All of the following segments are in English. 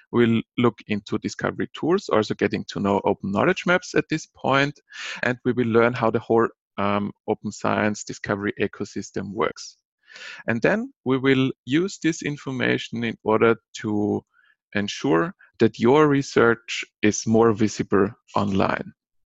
We'll look into discovery tools, also getting to know open knowledge maps at this point, and we will learn how the whole open science discovery ecosystem works. And then we will use this information in order to ensure that your research is more visible online.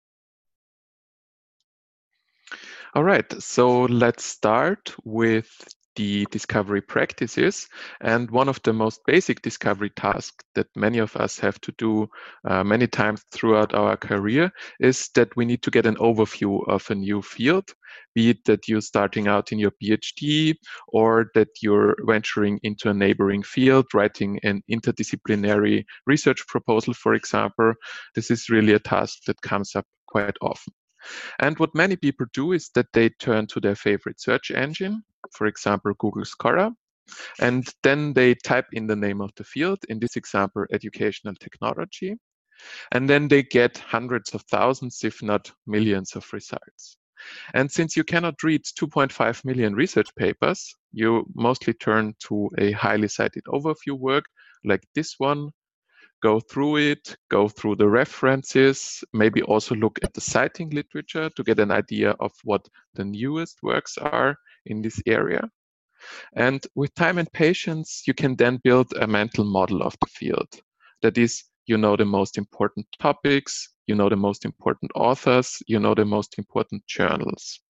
All right, so let's start with the discovery practices. And one of the most basic discovery tasks that many of us have to do many times throughout our career is that we need to get an overview of a new field, be it that you're starting out in your PhD or that you're venturing into a neighboring field, writing an interdisciplinary research proposal, for example. This is really a task that comes up quite often. And what many people do is that they turn to their favorite search engine, for example, Google Scholar, and then they type in the name of the field, in this example, educational technology, and then they get hundreds of thousands, if not millions of results. And since you cannot read 2.5 million research papers, you mostly turn to a highly cited overview work like this one, go through it, go through the references, maybe also look at the citing literature to get an idea of what the newest works are in this area. And with time and patience, you can then build a mental model of the field. That is, you know the most important topics, you know the most important authors, you know the most important journals.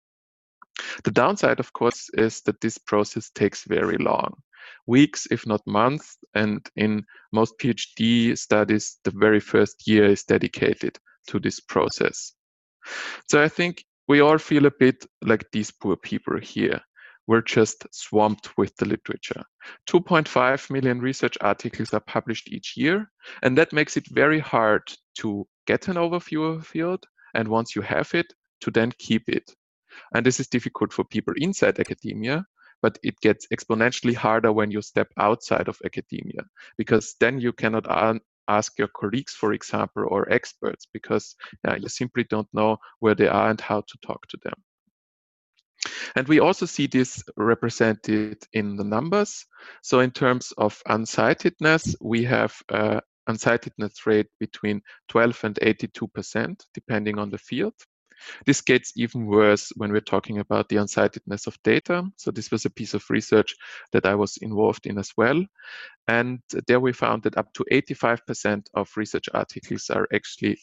The downside, of course, is that this process takes very long. Weeks, if not months, and in most PhD studies, the very first year is dedicated to this process. So I think we all feel a bit like these poor people here. We're just swamped with the literature. 2.5 million research articles are published each year, and that makes it very hard to get an overview of a field, and once you have it, to then keep it. And this is difficult for people inside academia, but it gets exponentially harder when you step outside of academia, because then you cannot ask your colleagues, for example, or experts, because you simply don't know where they are and how to talk to them. And we also see this represented in the numbers. So in terms of uncitedness, we have uncitedness rate between 12 and 82%, depending on the field. This gets even worse when we're talking about the uncitedness of data. So this was a piece of research that I was involved in as well. And there we found that up to 85% of research articles are actually,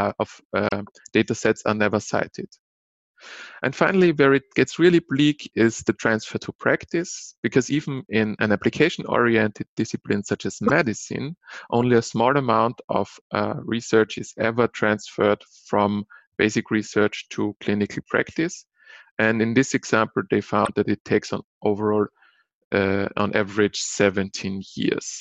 data sets are never cited. And finally, where it gets really bleak is the transfer to practice, because even in an application-oriented discipline such as medicine, only a small amount of research is ever transferred from basic research to clinical practice. And in this example, they found that it takes on overall, on average, 17 years.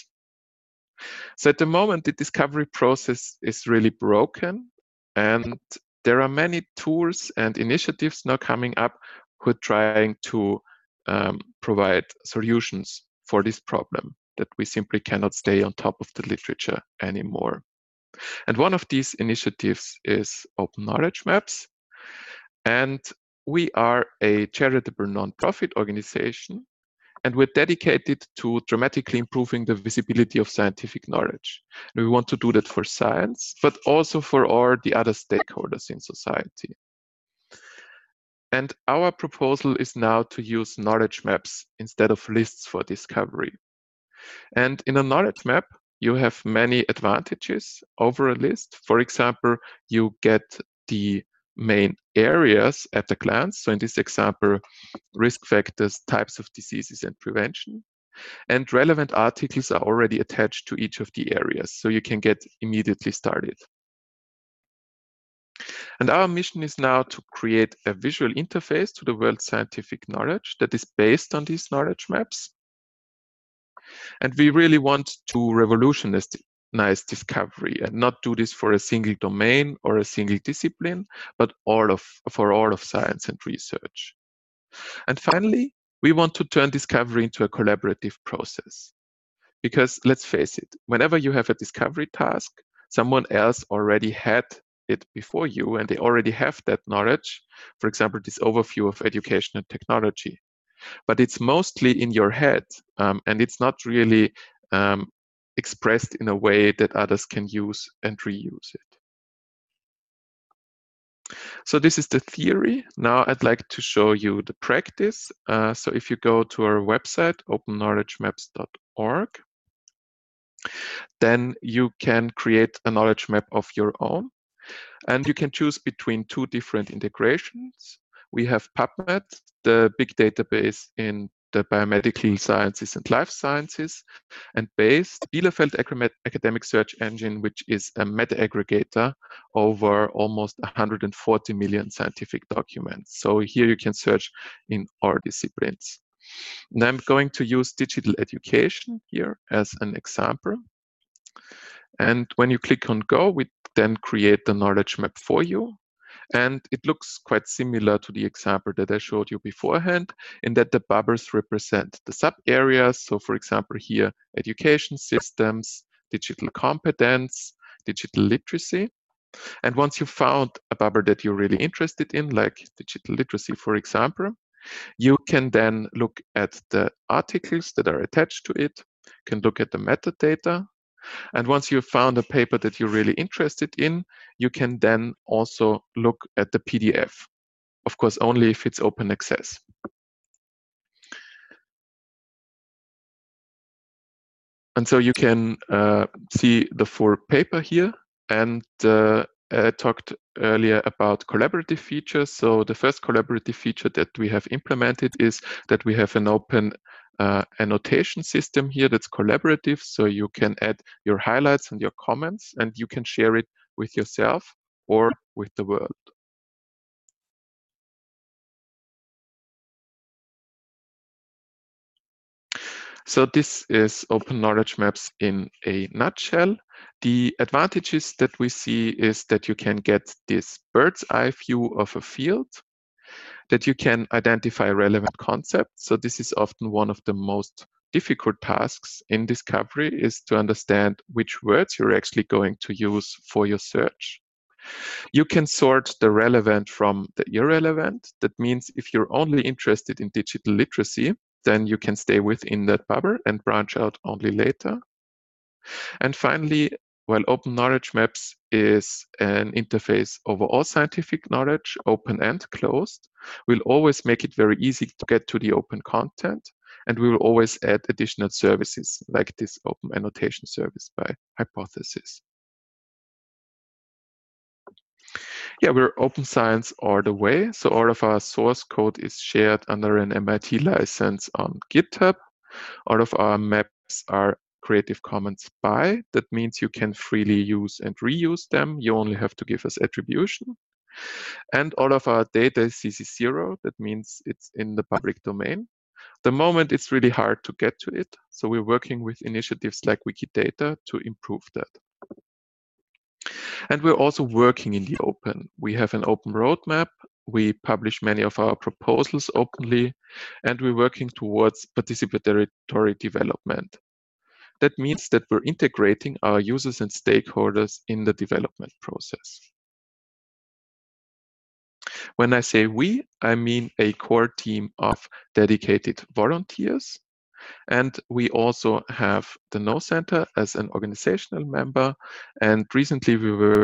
So at the moment, the discovery process is really broken, and there are many tools and initiatives now coming up who are trying to provide solutions for this problem, that we simply cannot stay on top of the literature anymore. And one of these initiatives is Open Knowledge Maps. And we are a charitable nonprofit organization, and we're dedicated to dramatically improving the visibility of scientific knowledge. And we want to do that for science, but also for all the other stakeholders in society. And our proposal is now to use knowledge maps instead of lists for discovery. And in a knowledge map, you have many advantages over a list. For example, you get the main areas at a glance. So in this example, risk factors, types of diseases, and prevention. And relevant articles are already attached to each of the areas, so you can get immediately started. And our mission is now to create a visual interface to the world's scientific knowledge that is based on these knowledge maps. And we really want to revolutionize discovery and not do this for a single domain or a single discipline, but for all of science and research. And finally, we want to turn discovery into a collaborative process. Because let's face it, whenever you have a discovery task, someone else already had it before you and they already have that knowledge. For example, this overview of educational technology. But it's mostly in your head, and it's not really expressed in a way that others can use and reuse it. So this is the theory. Now I'd like to show you the practice. So if you go to our website, openknowledgemaps.org, then you can create a knowledge map of your own. And you can choose between two different integrations. We have PubMed, the big database in the biomedical sciences and life sciences, and BASE, Bielefeld Academic Search Engine, which is a meta-aggregator over almost 140 million scientific documents. So here you can search in all disciplines. And I'm going to use digital education here as an example. And when you click on Go, we then create the knowledge map for you. And it looks quite similar to the example that I showed you beforehand, in that the bubbles represent the sub-areas. So for example, here, education systems, digital competence, digital literacy. And once you found a bubble that you're really interested in, like digital literacy, for example, you can then look at the articles that are attached to it, can look at the metadata. And once you've found a paper that you're really interested in, you can then also look at the PDF. Of course, only if it's open access. And so you can see the full paper here. And I talked earlier about collaborative features. So the first collaborative feature that we have implemented is that we have an open annotation system here that's collaborative. So you can add your highlights and your comments, and you can share it with yourself or with the world. So this is Open Knowledge Maps in a nutshell. The advantages that we see is that you can get this bird's eye view of a field, that you can identify relevant concepts. So this is often one of the most difficult tasks in discovery, is to understand which words you're actually going to use for your search. You can sort the relevant from the irrelevant. That means if you're only interested in digital literacy, then you can stay within that bubble and branch out only later. And finally, while Open Knowledge Maps is an interface over all scientific knowledge, open and closed, we'll always make it very easy to get to the open content, and we will always add additional services like this open annotation service by Hypothesis. Yeah, we're open science all the way. So all of our source code is shared under an MIT license on GitHub. All of our maps are Creative Commons by. That means you can freely use and reuse them. You only have to give us attribution. And all of our data is CC0. That means it's in the public domain. The moment it's really hard to get to it. So we're working with initiatives like Wikidata to improve that. And we're also working in the open. We have an open roadmap. We publish many of our proposals openly, and we're working towards participatory development. That means that we're integrating our users and stakeholders in the development process. When I say we, I mean a core team of dedicated volunteers. And we also have the Know Center as an organizational member. And recently we were